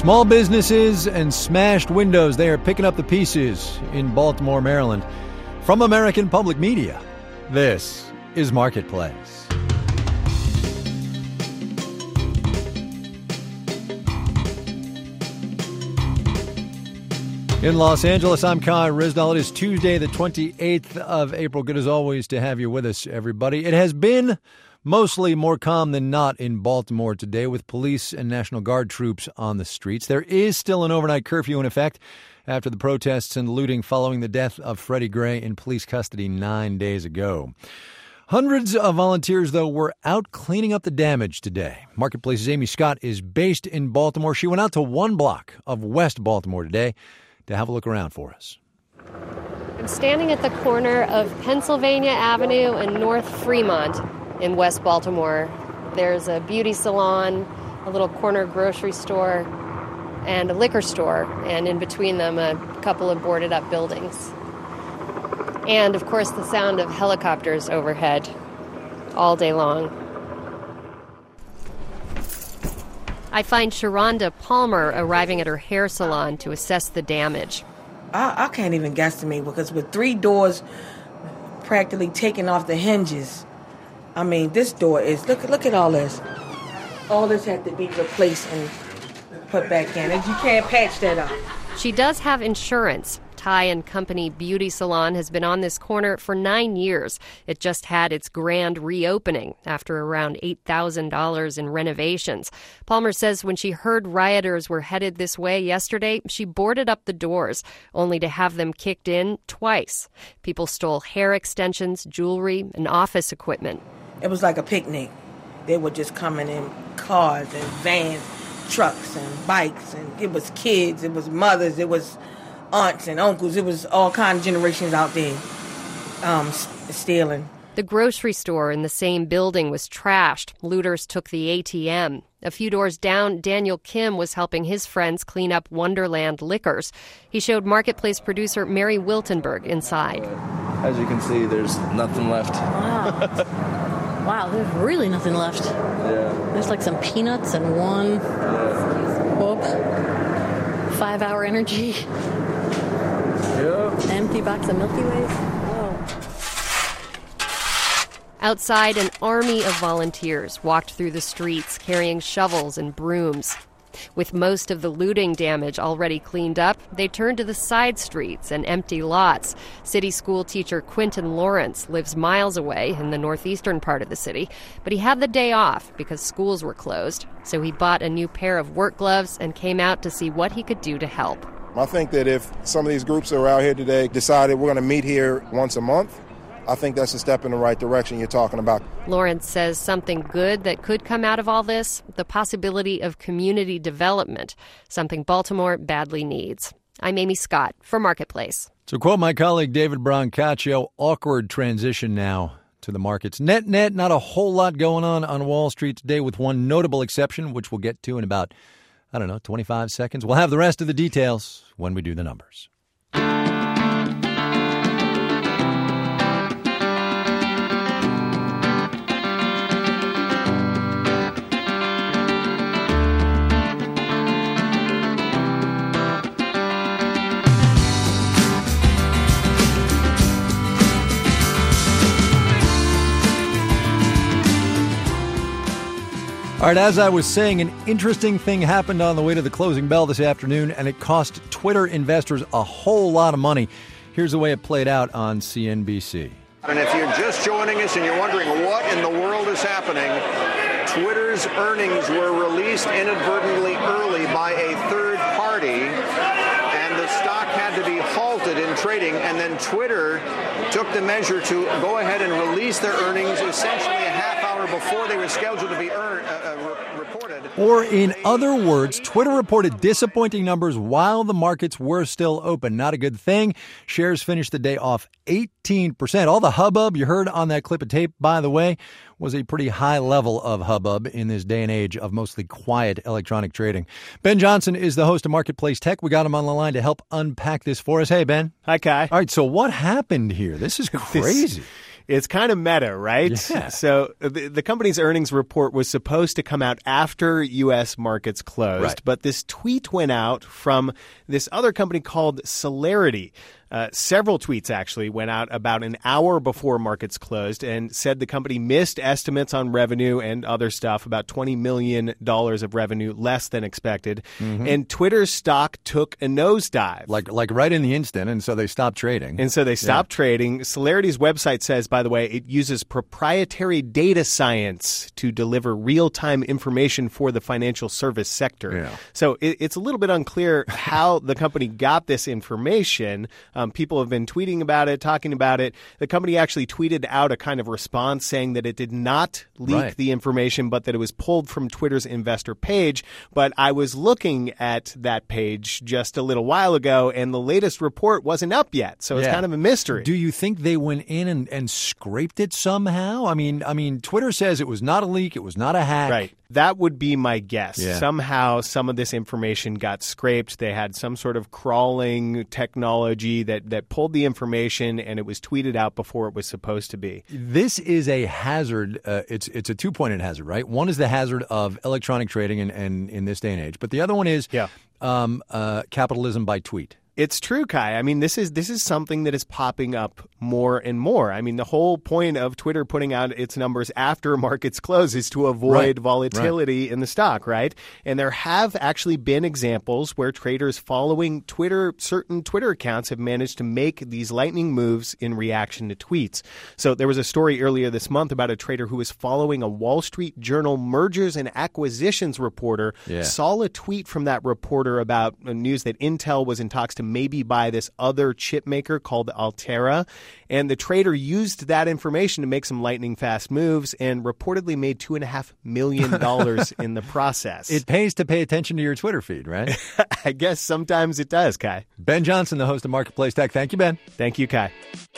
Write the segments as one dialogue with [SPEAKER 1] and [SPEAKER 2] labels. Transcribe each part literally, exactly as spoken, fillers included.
[SPEAKER 1] Small businesses and smashed windows, they are picking up the pieces in Baltimore, Maryland. From American Public Media, this is Marketplace. In Los Angeles, I'm Kai Rizdal. It is Tuesday, the twenty-eighth of April. Good as always to have you with us, everybody. It has been mostly more calm than not in Baltimore today, with police and National Guard troops on the streets. There is still an overnight curfew in effect after the protests and looting following the death of Freddie Gray in police custody nine days ago. Hundreds of volunteers, though, were out cleaning up the damage today. Marketplace's Amy Scott is based in Baltimore. She went out to one block of West Baltimore today to have a look around for us.
[SPEAKER 2] I'm standing at the corner of Pennsylvania Avenue and North Fremont in West Baltimore. There's a beauty salon, a little corner grocery store, and a liquor store, and in between them a couple of boarded up buildings. And of course the sound of helicopters overhead all day long. I find Sharonda Palmer arriving at her hair salon to assess the damage.
[SPEAKER 3] I, I can't even guesstimate, because with three doors practically taking off the hinges, I mean, this door is, look, look at all this. All this had to be replaced and put back in. And you can't patch that up.
[SPEAKER 2] She does have insurance. Ty and Company Beauty Salon has been on this corner for nine years. It just had its grand reopening after around eight thousand dollars in renovations. Palmer says when she heard rioters were headed this way yesterday, she boarded up the doors, only to have them kicked in twice. People stole hair extensions, jewelry, and office equipment.
[SPEAKER 3] It was like a picnic. They were just coming in cars and vans, trucks and bikes, and it was kids, it was mothers, it was aunts and uncles. It was all kind of generations out there um, stealing.
[SPEAKER 2] The grocery store in the same building was trashed. Looters took the A T M. A few doors down, Daniel Kim was helping his friends clean up Wonderland Liquors. He showed Marketplace producer Mary Wiltenberg inside.
[SPEAKER 4] As you can see, there's nothing left.
[SPEAKER 5] Wow. Wow, there's really nothing left.
[SPEAKER 4] Yeah.
[SPEAKER 5] There's like some peanuts and one
[SPEAKER 4] Yeah.
[SPEAKER 5] whoop, five-hour energy.
[SPEAKER 4] Yeah.
[SPEAKER 5] Empty box of Milky Ways. Whoa.
[SPEAKER 2] Outside, an army of volunteers walked through the streets carrying shovels and brooms. With most of the looting damage already cleaned up, they turned to the side streets and empty lots. City school teacher Quentin Lawrence lives miles away in the northeastern part of the city, but he had the day off because schools were closed. So he bought a new pair of work gloves and came out to see what he could do to help.
[SPEAKER 6] I think that if some of these groups that are out here today decided we're going to meet here once a month, I think that's a step in the right direction you're talking about.
[SPEAKER 2] Lawrence says something good that could come out of all this, the possibility of community development, something Baltimore badly needs. I'm Amy Scott for Marketplace.
[SPEAKER 1] To quote my colleague David Brancaccio, awkward transition now to the markets. Net, net, not a whole lot going on on Wall Street today, with one notable exception, which we'll get to in about, I don't know, twenty-five seconds. We'll have the rest of the details when we do the numbers. All right, as I was saying, an interesting thing happened on the way to the closing bell this afternoon, and it cost Twitter investors a whole lot of money. Here's the way it played out on C N B C.
[SPEAKER 7] And if you're just joining us and you're wondering what in the world is happening, Twitter's earnings were released inadvertently early by a third party, and the stock had to be halted in trading, and then Twitter took the measure to go ahead and release their earnings essentially a half hour before they were scheduled to be earned, uh, uh, reported.
[SPEAKER 1] Or in other words, Twitter reported disappointing numbers while the markets were still open. Not a good thing. Shares finished the day off eighteen percent. All the hubbub you heard on that clip of tape, by the way, was a pretty high level of hubbub in this day and age of mostly quiet electronic trading. Ben Johnson is the host of Marketplace Tech. We got him on the line to help unpack this for us. Hey, Ben.
[SPEAKER 8] Hi, Kai.
[SPEAKER 1] All right, so what happened here? This is crazy.
[SPEAKER 8] This, It's kind of meta, right?
[SPEAKER 1] Yeah.
[SPEAKER 8] So the, the company's earnings report was supposed to come out after U S markets closed,
[SPEAKER 1] Right.
[SPEAKER 8] but this tweet went out from this other company called Celerity. Uh, several tweets actually went out about an hour before markets closed and said the company missed estimates on revenue and other stuff, about twenty million dollars of revenue less than expected.
[SPEAKER 1] Mm-hmm.
[SPEAKER 8] And Twitter's stock took a nosedive.
[SPEAKER 1] Like like right in the instant, and so they stopped trading.
[SPEAKER 8] And so they stopped trading. Celerity's website says, by the way, it uses proprietary data science to deliver real-time information for the financial service sector.
[SPEAKER 1] Yeah.
[SPEAKER 8] So it, it's a little bit unclear how the company got this information. Um, people have been tweeting about it, talking about it. The company actually tweeted out a kind of response saying that it did not leak
[SPEAKER 1] Right.
[SPEAKER 8] the information, but that it was pulled from Twitter's investor page. But I was looking at that page just a little while ago, and the latest report wasn't up yet. So it's
[SPEAKER 1] Yeah.
[SPEAKER 8] kind of a mystery.
[SPEAKER 1] Do you think they went in and, and scraped it somehow? I mean, I mean, Twitter says it was not a leak, it was not a hack.
[SPEAKER 8] Right. That would be my guess.
[SPEAKER 1] Yeah.
[SPEAKER 8] Somehow some of this information got scraped. They had some sort of crawling technology that, that pulled the information, and it was tweeted out before it was supposed to be.
[SPEAKER 1] This is a hazard. Uh, it's it's a two-pointed hazard, right? One is the hazard of electronic trading and, and in this day and age, but the other one is
[SPEAKER 8] Yeah.
[SPEAKER 1] um, uh, capitalism by tweet.
[SPEAKER 8] It's true, Kai. I mean, this is this is something that is popping up more and more. I mean, the whole point of Twitter putting out its numbers after markets close is to avoid
[SPEAKER 1] Right.
[SPEAKER 8] volatility in the stock, right? And there have actually been examples where traders following Twitter, certain Twitter accounts have managed to make these lightning moves in reaction to tweets. So there was a story earlier this month about a trader who was following a Wall Street Journal mergers and acquisitions reporter,
[SPEAKER 1] Yeah.
[SPEAKER 8] saw a tweet from that reporter about uh, news that Intel was in talks to maybe buy this other chip maker called Altera. And the trader used that information to make some lightning fast moves and reportedly made two and a half million dollars in the process.
[SPEAKER 1] It pays to pay attention to your Twitter feed, right?
[SPEAKER 8] I guess sometimes it does, Kai.
[SPEAKER 1] Ben Johnson, the host of Marketplace Tech. Thank you, Ben.
[SPEAKER 8] Thank you, Kai.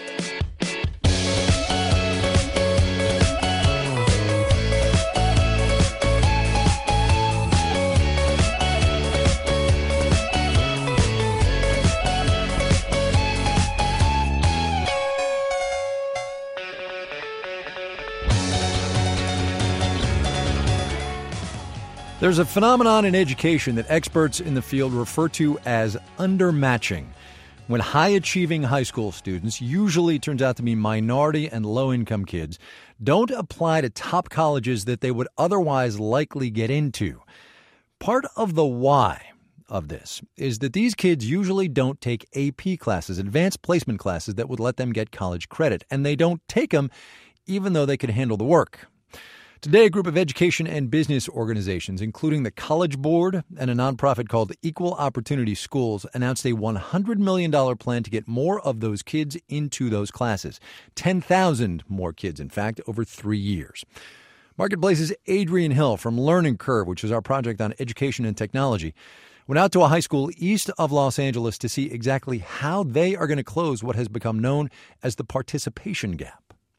[SPEAKER 1] There's a phenomenon in education that experts in the field refer to as undermatching, when high-achieving high school students, usually turns out to be minority and low-income kids, don't apply to top colleges that they would otherwise likely get into. Part of the why of this is that these kids usually don't take A P classes, advanced placement classes that would let them get college credit, and they don't take them even though they could handle the work. Today, a group of education and business organizations, including the College Board and a nonprofit called Equal Opportunity Schools, announced a one hundred million dollars plan to get more of those kids into those classes. ten thousand more kids, in fact, over three years. Marketplace's Adrian Hill from Learning Curve, which is our project on education and technology, went out to a high school east of Los Angeles to see exactly how they are going to close what has become known as the participation gap.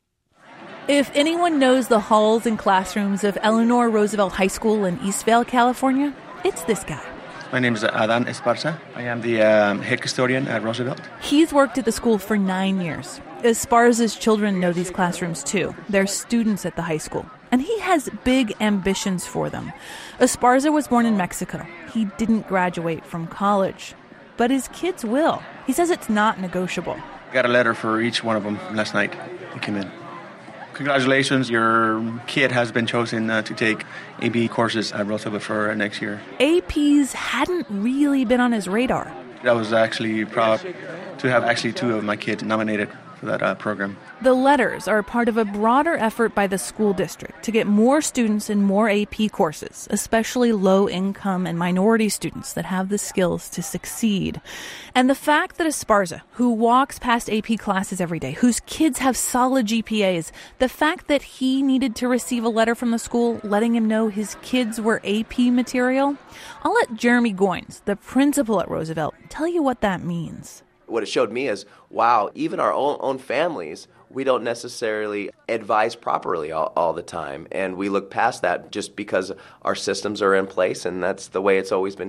[SPEAKER 9] If anyone knows the halls and classrooms of Eleanor Roosevelt High School in Eastvale, California, it's this guy.
[SPEAKER 10] My name is Adan Esparza. I am the um, head custodian at Roosevelt.
[SPEAKER 9] He's worked at the school for nine years. Esparza's children know these classrooms too. They're students at the high school. And he has big ambitions for them. Esparza was born in Mexico. He didn't graduate from college. But his kids will. He says it's not negotiable.
[SPEAKER 10] Got a letter for each one of them last night. They came in. Congratulations, your kid has been chosen uh, to take A P courses at Roosevelt for uh, next year.
[SPEAKER 9] A Ps hadn't really been on his radar.
[SPEAKER 10] I was actually proud to have actually two of my kids nominated for that uh, program.
[SPEAKER 9] The letters are part of a broader effort by the school district to get more students in more A P courses, especially low-income and minority students that have the skills to succeed. And the fact that Esparza, who walks past A P classes every day, whose kids have solid G P As, the fact that he needed to receive a letter from the school letting him know his kids were A P material, I'll let Jeremy Goins, the principal at Roosevelt, tell you what that means.
[SPEAKER 11] What it showed me is, wow, even our own, own families, we don't necessarily advise properly all, all the time. And we look past that just because our systems are in place, and that's the way it's always been done.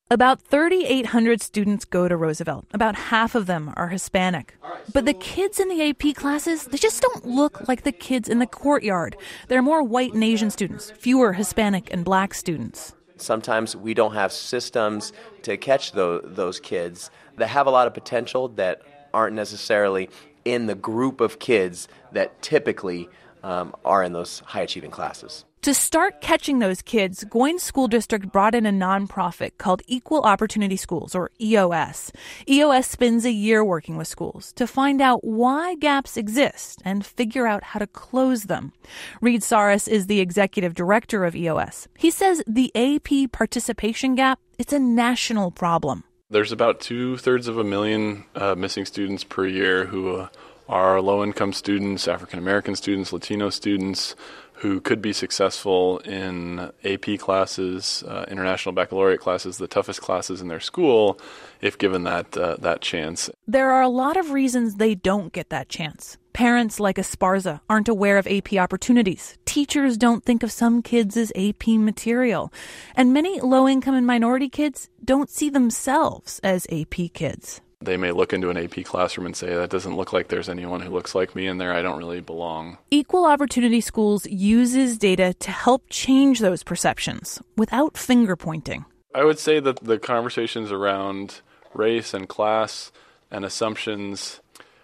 [SPEAKER 9] About three thousand eight hundred students go to Roosevelt. About half of them are Hispanic. But the kids in the A P classes, they just don't look like the kids in the courtyard. There are more white and Asian students, fewer Hispanic and black students.
[SPEAKER 11] Sometimes we don't have systems to catch those, those kids that have a lot of potential that aren't necessarily in the group of kids that typically um, are in those high-achieving classes.
[SPEAKER 9] To start catching those kids, Goins School District brought in a nonprofit called Equal Opportunity Schools, or E O S. E O S spends a year working with schools to find out why gaps exist and figure out how to close them. Reed Saris is the executive director of E O S. He says the A P participation gap, it's a national problem.
[SPEAKER 12] There's about two-thirds of a million uh, missing students per year who uh, are low-income students, African-American students, Latino students, who could be successful in A P classes, uh, international baccalaureate classes, the toughest classes in their school, if given that uh, that chance.
[SPEAKER 9] There are a lot of reasons they don't get that chance. Parents like Esparza aren't aware of A P opportunities. Teachers don't think of some kids as A P material. And many low-income and minority kids don't see themselves as A P kids.
[SPEAKER 12] They may look into an A P classroom and say, that doesn't look like there's anyone who looks like me in there. I don't really belong.
[SPEAKER 9] Equal Opportunity Schools uses data to help change those perceptions without finger-pointing.
[SPEAKER 12] I would say that the conversations around race and class and assumptions,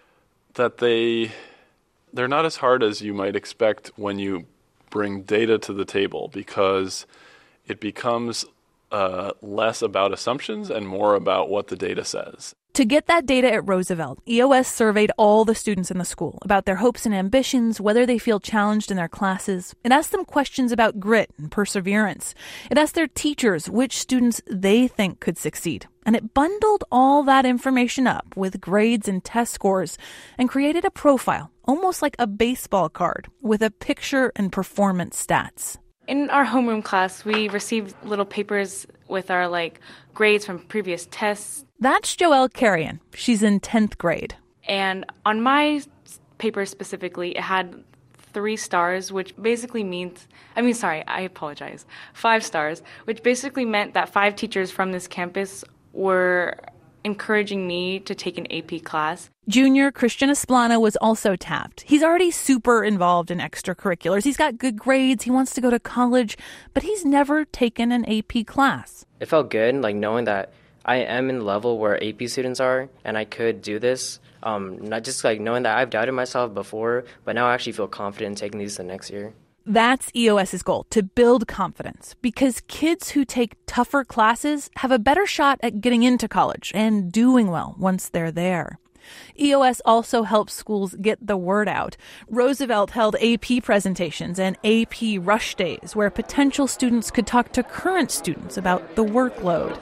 [SPEAKER 12] that they, they're not as hard as you might expect when you bring data to the table, because it becomes uh, less about assumptions and more about what the data says.
[SPEAKER 9] To get that data at Roosevelt, E O S surveyed all the students in the school about their hopes and ambitions, whether they feel challenged in their classes. It asked them questions about grit and perseverance. It asked their teachers which students they think could succeed. And it bundled all that information up with grades and test scores and created a profile, almost like a baseball card, with a picture and performance stats.
[SPEAKER 13] In our homeroom class, we received little papers with our like grades from previous tests.
[SPEAKER 9] That's Joelle Carrion. She's in tenth grade.
[SPEAKER 13] And on my paper specifically, it had three stars, which basically means, I mean, sorry, I apologize, five stars, which basically meant that five teachers from this campus were encouraging me to take an A P class.
[SPEAKER 9] Junior Christian Esplana was also tapped. He's already super involved in extracurriculars. He's got good grades. He wants to go to college, but he's never taken an A P class.
[SPEAKER 14] It felt good, like knowing that I am in the level where A P students are, and I could do this. Um, not just like knowing that I've doubted myself before, but now I actually feel confident in taking these the next year.
[SPEAKER 9] That's E O S's goal, to build confidence, because kids who take tougher classes have a better shot at getting into college and doing well once they're there. E O S also helps schools get the word out. Roosevelt held A P presentations and A P rush days where potential students could talk to current students about the workload.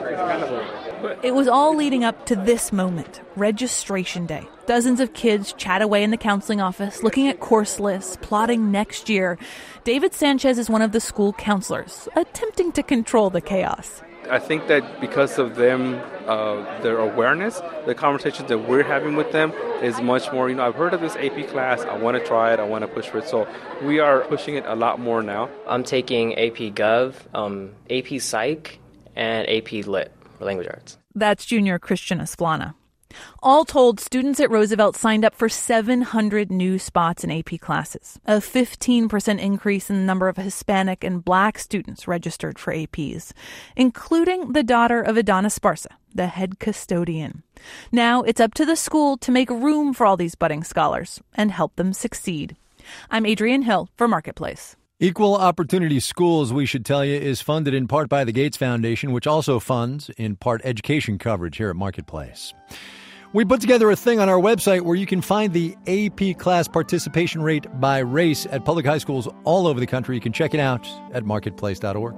[SPEAKER 9] It was all leading up to this moment, registration day. Dozens of kids chat away in the counseling office, looking at course lists, plotting next year. David Sanchez is one of the school counselors, attempting to control the chaos.
[SPEAKER 15] I think that because of them, uh, their awareness, the conversations that we're having with them is much more, you know, I've heard of this A P class, I want to try it, I want to push for it. So we are pushing it a lot more now.
[SPEAKER 14] I'm taking A P Gov, um, A P Psych, and A P Lit, or Language Arts.
[SPEAKER 9] That's Junior Christian Esplana. All told, students at Roosevelt signed up for seven hundred new spots in A P classes, a fifteen percent increase in the number of Hispanic and Black students registered for A Ps, including the daughter of Adana Esparza, the head custodian. Now it's up to the school to make room for all these budding scholars and help them succeed. I'm Adrienne Hill for Marketplace.
[SPEAKER 1] Equal Opportunity Schools, we should tell you, is funded in part by the Gates Foundation, which also funds, in part, education coverage here at Marketplace. We put together a thing on our website where you can find the A P class participation rate by race at public high schools all over the country. You can check it out at marketplace dot org.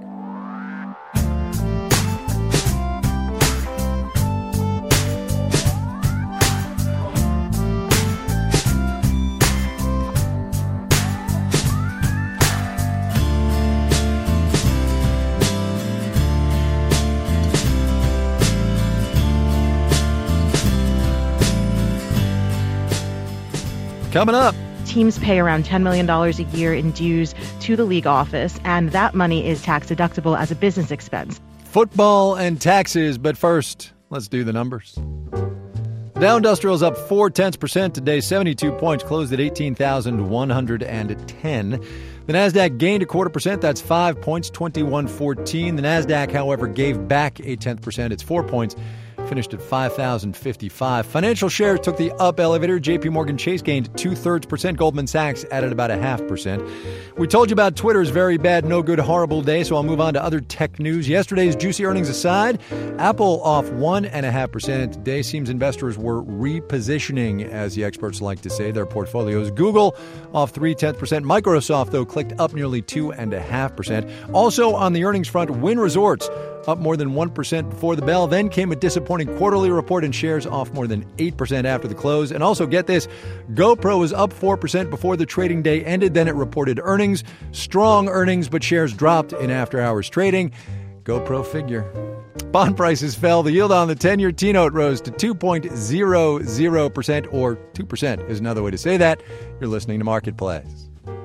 [SPEAKER 1] Coming up.
[SPEAKER 16] Teams pay around ten million dollars a year in dues to the league office, and that money is tax deductible as a business expense.
[SPEAKER 1] football and taxes, but first, let's do the numbers. The Dow Industrial is up four tenths percent today, seventy-two points, closed at eighteen thousand one hundred ten. The Nasdaq gained a quarter percent, that's five points, twenty-one fourteen. The Nasdaq, however, gave back a tenth percent, it's four points, finished at five thousand fifty-five. Financial shares took the up elevator. J P Morgan Chase gained two-thirds percent. Goldman Sachs added about a half percent. We told you about Twitter's very bad, no good, horrible day, so I'll move on to other tech news. Yesterday's juicy earnings aside, Apple off one point five percent. Today seems investors were repositioning, as the experts like to say, their portfolios. Google off three tenths percent. Microsoft, though, clicked up nearly two point five percent. Also on the earnings front, Wynn Resorts up more than one percent before the bell. Then came a disappointing quarterly report, and shares off more than eight percent after the close. And also, get this, GoPro was up four percent before the trading day ended. Then it reported earnings, strong earnings, but shares dropped in after-hours trading. GoPro figure. Bond prices fell. The yield on the ten-year T-note rose to two point zero zero percent, or two percent is another way to say that. You're listening to Marketplace.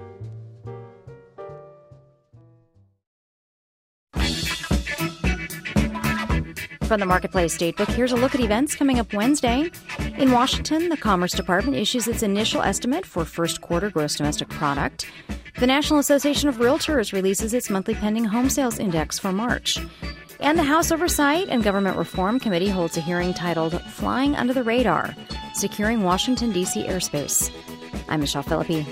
[SPEAKER 17] From the Marketplace Datebook, here's a look at events coming up Wednesday. In Washington, the Commerce Department issues its initial estimate for first quarter gross domestic product. The National Association of Realtors releases its monthly pending home sales index for March. And the House Oversight and Government Reform Committee holds a hearing titled Flying Under the Radar, Securing Washington, D C Airspace. I'm Michelle Philippi.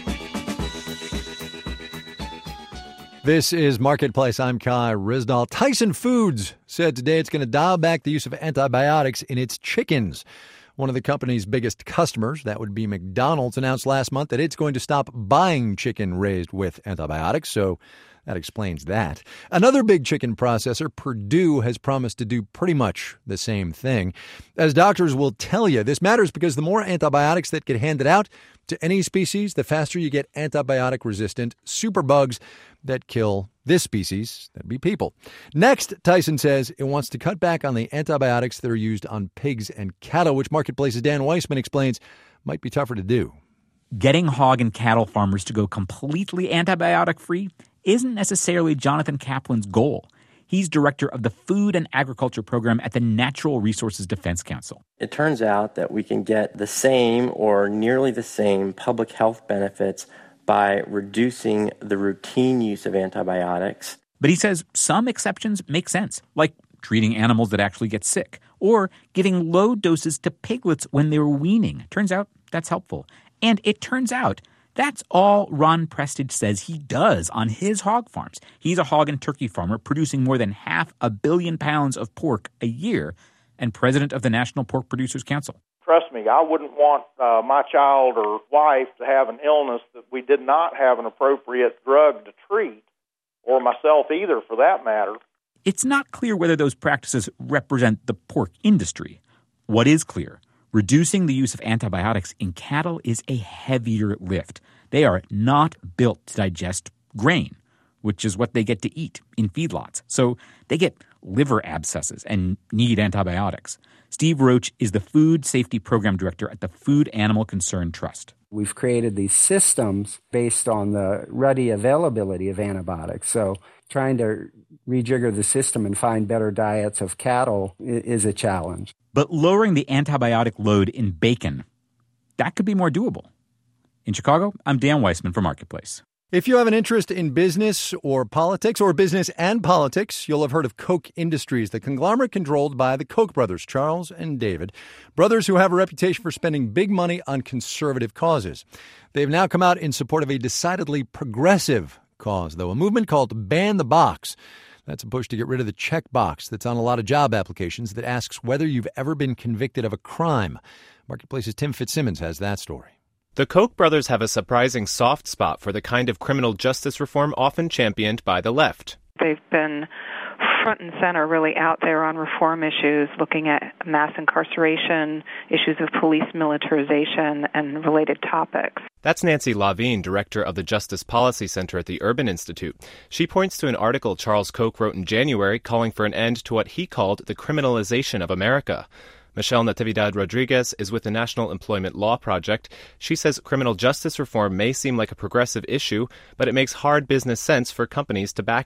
[SPEAKER 1] This is Marketplace. I'm Kai Ryssdal. Tyson Foods said today it's going to dial back the use of antibiotics in its chickens. One of the company's biggest customers, that would be McDonald's, announced last month that it's going to stop buying chicken raised with antibiotics, so that explains that. Another big chicken processor, Perdue, has promised to do pretty much the same thing. As doctors will tell you, this matters because the more antibiotics that get handed out to any species, the faster you get antibiotic-resistant superbugs that kill this species, that'd be people. Next, Tyson says it wants to cut back on the antibiotics that are used on pigs and cattle, which Marketplace's Dan Weissman explains might be tougher to do.
[SPEAKER 18] Getting hog and cattle farmers to go completely antibiotic-free isn't necessarily Jonathan Kaplan's goal. He's director of the Food and Agriculture Program at the Natural Resources Defense Council.
[SPEAKER 19] It turns out that we can get the same or nearly the same public health benefits by reducing the routine use of antibiotics.
[SPEAKER 18] But he says some exceptions make sense, like treating animals that actually get sick, or giving low doses to piglets when they're weaning. Turns out that's helpful. And it turns out that's all Ron Prestage says he does on his hog farms. He's a hog and turkey farmer producing more than half a billion pounds of pork a year and president of the National Pork Producers Council.
[SPEAKER 20] Trust me, I wouldn't want uh, my child or wife to have an illness that we did not have an appropriate drug to treat, or myself either, for that matter.
[SPEAKER 18] It's not clear whether those practices represent the pork industry. What is clear? Reducing the use of antibiotics in cattle is a heavier lift. They are not built to digest grain, which is what they get to eat in feedlots. So they get liver abscesses and need antibiotics. Steve Roach is the Food Safety Program Director at the Food Animal Concern Trust.
[SPEAKER 21] We've created these systems based on the ready availability of antibiotics. So trying to rejigger the system and find better diets of cattle is a challenge.
[SPEAKER 18] But lowering the antibiotic load in bacon, that could be more doable. In Chicago, I'm Dan Weissman for Marketplace.
[SPEAKER 1] If you have an interest in business or politics, or business and politics, you'll have heard of Koch Industries, the conglomerate controlled by the Koch brothers, Charles and David, brothers who have a reputation for spending big money on conservative causes. They've now come out in support of a decidedly progressive cause, though, a movement called Ban the Box. That's a push to get rid of the check box that's on a lot of job applications that asks whether you've ever been convicted of a crime. Marketplace's Tim Fitzsimmons has that story.
[SPEAKER 22] The Koch brothers have a surprising soft spot for the kind of criminal justice reform often championed by the left.
[SPEAKER 23] They've been front and center, really out there on reform issues, looking at mass incarceration, issues of police militarization, and related topics.
[SPEAKER 22] That's Nancy Lavine, director of the Justice Policy Center at the Urban Institute. She points to an article Charles Koch wrote in January calling for an end to what he called the criminalization of America. Michelle Natividad Rodriguez is with the National Employment Law Project. She says criminal justice reform may seem like a progressive issue, but it makes hard business sense for companies to back it.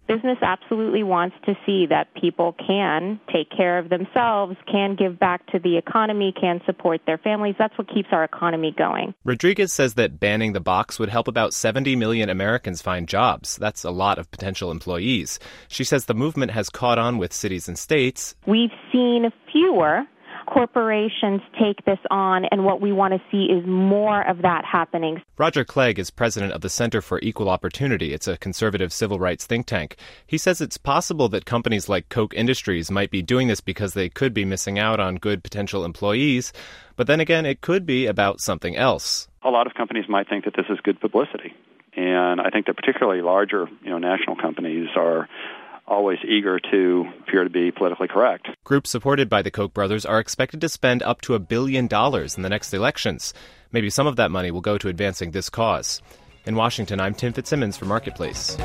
[SPEAKER 3] Business absolutely wants to see that people can take care of themselves, can give back to the economy, can support their families. That's what keeps our economy going.
[SPEAKER 22] Rodriguez says that banning the box would help about seventy million Americans find jobs. That's a lot of potential employees. She says the movement has caught on with cities and states.
[SPEAKER 3] We've seen fewer corporations take this on, and what we want to see is more of that happening.
[SPEAKER 22] Roger Clegg is president of the Center for Equal Opportunity. It's a conservative civil rights think tank. He says it's possible that companies like Koch Industries might be doing this because they could be missing out on good potential employees. But then again, it could be about something else.
[SPEAKER 4] A lot of companies might think that this is good publicity. And I think that particularly larger, you know, national companies are always eager to appear to be politically correct.
[SPEAKER 22] Groups supported by the Koch brothers are expected to spend up to a billion dollars in the next elections. Maybe some of that money will go to advancing this cause. In Washington, I'm Tim Fitzsimmons for Marketplace.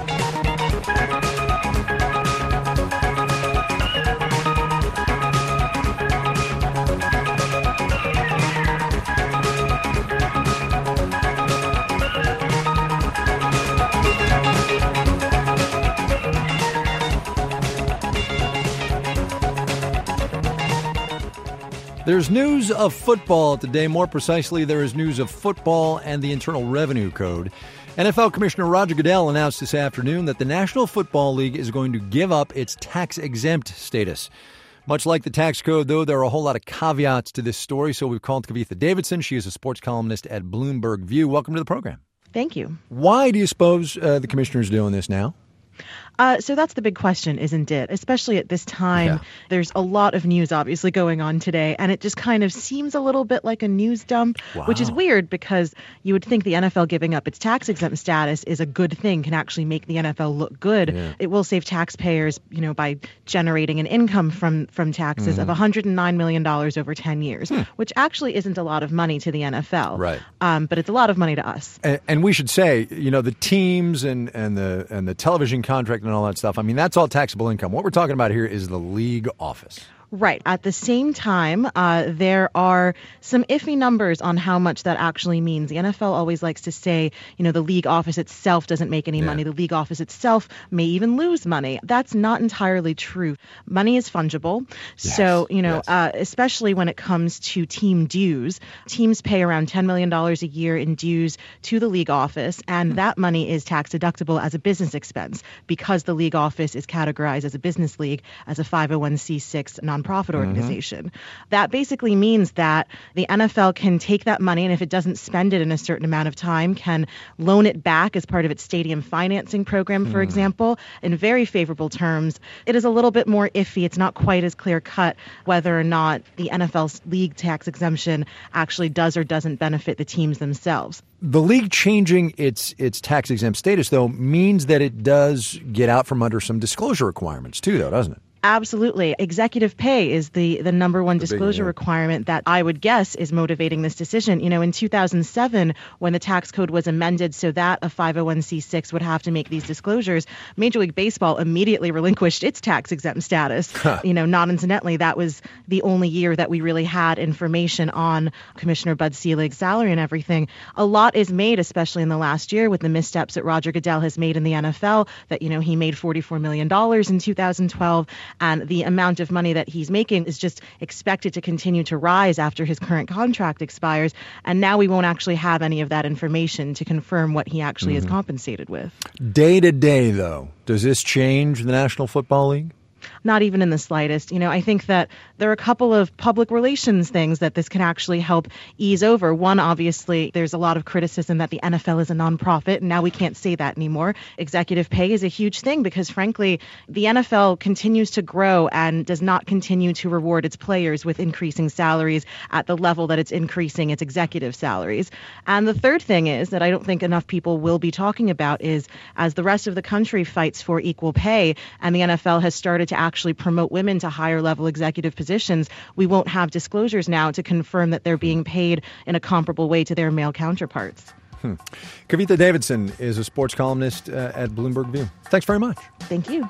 [SPEAKER 1] There's news of football today. More precisely, there is news of football and the Internal Revenue Code. N F L Commissioner Roger Goodell announced this afternoon that the National Football League is going to give up its tax-exempt status. Much like the tax code, though, there are a whole lot of caveats to this story, so we've called Kavitha Davidson. She is a sports columnist at Bloomberg View. Welcome to the program.
[SPEAKER 5] Thank you.
[SPEAKER 1] Why do you suppose uh, the commissioner is doing this now?
[SPEAKER 5] Uh, so that's the big question, isn't it? Especially at this time, yeah. There's a lot of news obviously going on today, and it just kind of seems a little bit like a news dump, wow. which is weird because you would think the N F L giving up its tax-exempt status is a good thing, can actually make the N F L look good. Yeah. It will save taxpayers, you know, by generating an income from, from taxes mm-hmm. of one hundred nine million dollars over ten years, hmm. which actually isn't a lot of money to the N F L.
[SPEAKER 1] Right.
[SPEAKER 5] Um, but it's a lot of money to us.
[SPEAKER 1] And, and we should say, you know, the teams and, and the and the television contract and all that stuff, I mean, that's all taxable income. What we're talking about here is the league office.
[SPEAKER 5] Right. At the same time, uh, there are some iffy numbers on how much that actually means. The N F L always likes to say, you know, the league office itself doesn't make any yeah. money. The league office itself may even lose money. That's not entirely true. Money is fungible. Yes. So, you know, yes. uh, especially when it comes to team dues, teams pay around ten million dollars a year in dues to the league office, and mm. that money is tax deductible as a business expense because the league office is categorized as a business league, as a five oh one c six non nonprofit organization. Mm-hmm. That basically means that the N F L can take that money, and if it doesn't spend it in a certain amount of time, can loan it back as part of its stadium financing program, for mm. example, in very favorable terms. It is a little bit more iffy. It's not quite as clear-cut whether or not the N F L's league tax exemption actually does or doesn't benefit the teams themselves.
[SPEAKER 1] The league changing its its tax-exempt status, though, means that it does get out from under some disclosure requirements, too, though, doesn't it?
[SPEAKER 5] Absolutely. Executive pay is the, the number one the disclosure big, yeah. requirement that I would guess is motivating this decision. You know, in two thousand seven, when the tax code was amended so that a five oh one c six would have to make these disclosures, Major League Baseball immediately relinquished its tax-exempt status. Huh. You know, not incidentally, that was the only year that we really had information on Commissioner Bud Selig's salary and everything. A lot is made, especially in the last year, with the missteps that Roger Goodell has made in the N F L, that, you know, he made forty-four million dollars in two thousand twelve. And the amount of money that he's making is just expected to continue to rise after his current contract expires. And now we won't actually have any of that information to confirm what he actually mm-hmm. is compensated with.
[SPEAKER 1] Day to day, though, does this change the National Football League?
[SPEAKER 5] Not even in the slightest. You know, I think that there are a couple of public relations things that this can actually help ease over. One, obviously, there's a lot of criticism that the N F L is a nonprofit, and now we can't say that anymore. Executive pay is a huge thing because, frankly, the N F L continues to grow and does not continue to reward its players with increasing salaries at the level that it's increasing its executive salaries. And the third thing is that I don't think enough people will be talking about is as the rest of the country fights for equal pay and the N F L has started to actually promote women to higher level executive positions, we won't have disclosures now to confirm that they're being paid in a comparable way to their male counterparts.
[SPEAKER 1] Hmm. Kavitha Davidson is a sports columnist uh, at Bloomberg View. Thanks very much.
[SPEAKER 5] Thank you.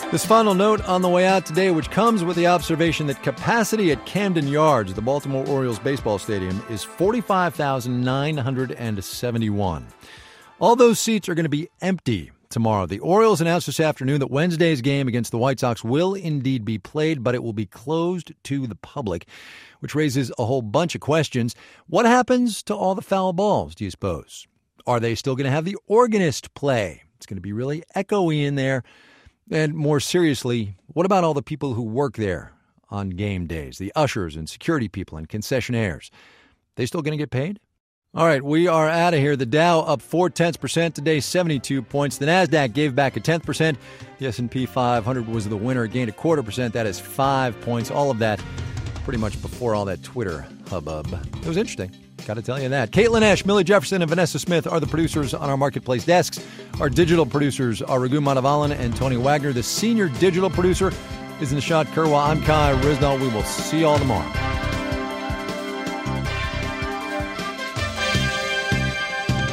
[SPEAKER 1] This final note on the way out today, which comes with the observation that capacity at Camden Yards, the Baltimore Orioles baseball stadium, is forty-five thousand nine hundred seventy-one. All those seats are going to be empty tomorrow. The Orioles announced this afternoon that Wednesday's game against the White Sox will indeed be played, but it will be closed to the public, which raises a whole bunch of questions. What happens to all the foul balls, do you suppose? Are they still going to have the organist play? It's going to be really echoey in there. And more seriously, what about all the people who work there on game days, the ushers and security people and concessionaires? They still going to get paid? All right, we are out of here. The Dow up four tenths percent today, seventy-two points. The Nasdaq gave back a tenth percent. The S and P five hundred was the winner, gained a quarter percent. That is five points. All of that pretty much before all that Twitter hubbub. It was interesting. Got to tell you that. Caitlin Esch, Millie Jefferson, and Vanessa Smith are the producers on our Marketplace desks. Our digital producers are Raghu Madhavalan and Tony Wagner. The senior digital producer is Nishat Kurwa. I'm Kai Ryssdal. We will see you all tomorrow.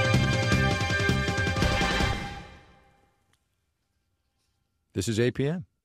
[SPEAKER 1] This is A P M.